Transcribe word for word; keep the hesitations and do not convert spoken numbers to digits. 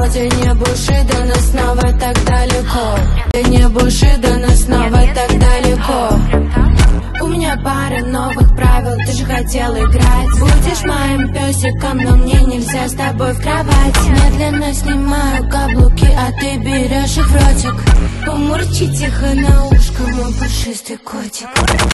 Ты не Бушидо, но снова так далеко. Ты не Бушидо, но снова так далеко. У меня пара новых правил, ты же хотел играть. Будешь моим песиком, но мне нельзя с тобой в кровать. Медленно снимаю каблуки, а ты берешь их в ротик. Помурчи тихо на ушко, мой пушистый котик.